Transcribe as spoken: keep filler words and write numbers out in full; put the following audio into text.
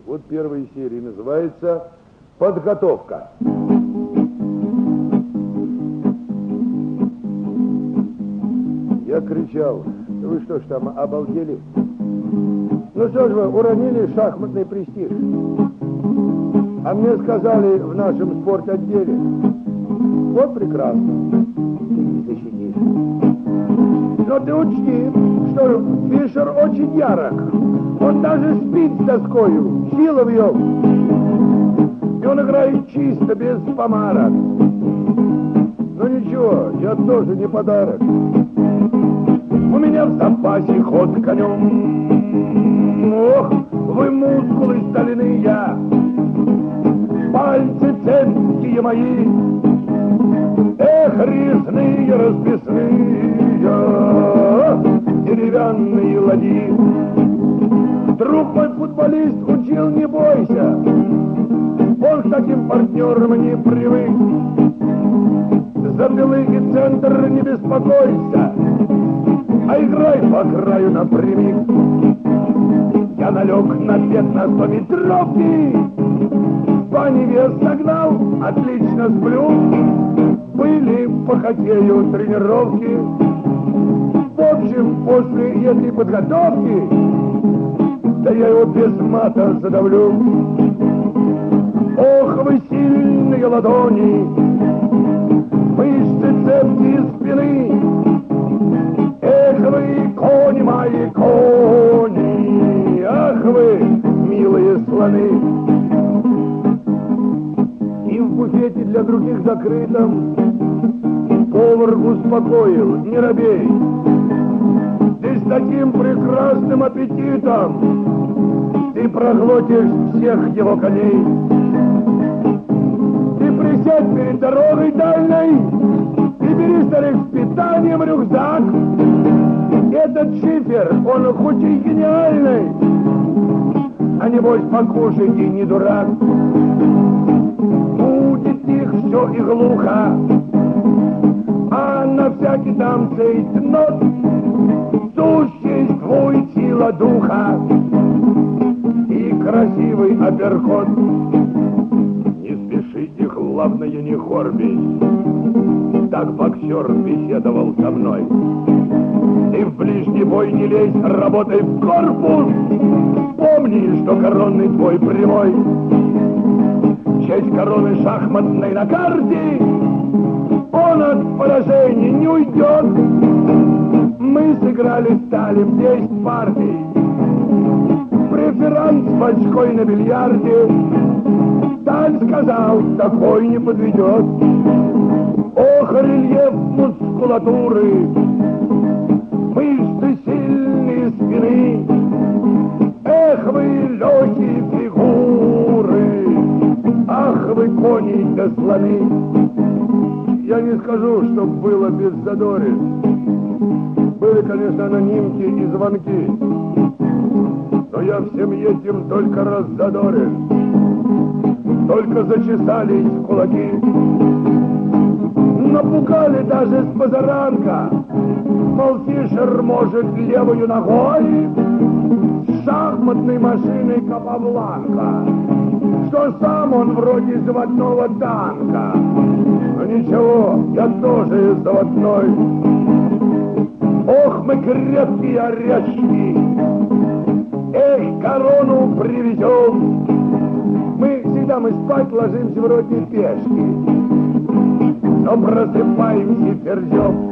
Вот первая серия называется «Подготовка». Я кричал: вы что ж там, обалдели? Ну что ж вы, уронили шахматный престиж. А мне сказали в нашем спортотделе: вот прекрасно, ты не защитишь. Но ты учти, что Фишер очень ярок. Он даже спит с доскою, сила в нем. И он играет чисто, без помарок. Ну ничего, я тоже не подарок. У меня в запасе ход конем. Ох, вы мускулы стальные, пальцы цепкие мои, эх, резные, расписные, деревянные ладьи. Друг мой футболист учил: не бойся, он к таким партнерам не привык. За белый и центр не беспокойся, а играй по краю напрямик. Я налег на пятнадцатиметровки, в бане вес согнал, отлично сплю. Были по хоккею тренировки. В общем, после этой подготовки, да я его без мата задавлю. Ох, вы сильные ладони, мышцы цепкие спины, эх вы, кони мои, кони, ах вы, милые слоны. И в буфете для других закрытом повар успокоил: не робей, ты с таким прекрасным аппетитом ты проглотишь всех его коней. Ты присядь перед дорогой дальней и бери, старик, с питанием рюкзак. Этот шифер, он хоть и гениальный, а небось покушать и не дурак. Будет их все и глухо, а на всякий там цейтнот существует сила духа и красивый апперкот. Не спешите, главное, не хорбись, так боксер беседовал со мной. Ты в ближний бой не лезь, работай в корпус. Помни, что коронный твой прямой. Честь короны шахматной на карте, он от поражения не уйдет. Мы сыграли стали в десять партий, преферанс с бочкой на бильярде. Сталь сказал, такой не подведет. Ох, рельеф мускулатуры, мышцы сильные спины, эх вы, легкие фигуры, ах вы, кони да слоны. Я не скажу, что было без задори. Были, конечно, анонимки и звонки, но я всем этим только раззадорен. Только зачесались кулаки, напугали даже с позаранка. Мол, Фишер может левую ногой с шахматной машиной Капабланка, что сам он вроде заводного танка. Но ничего, я тоже заводной. Ох, мы крепкие орешки, эх, корону привезем. Мы всегда мы спать ложимся вроде пешки, но просыпаемся ферзем.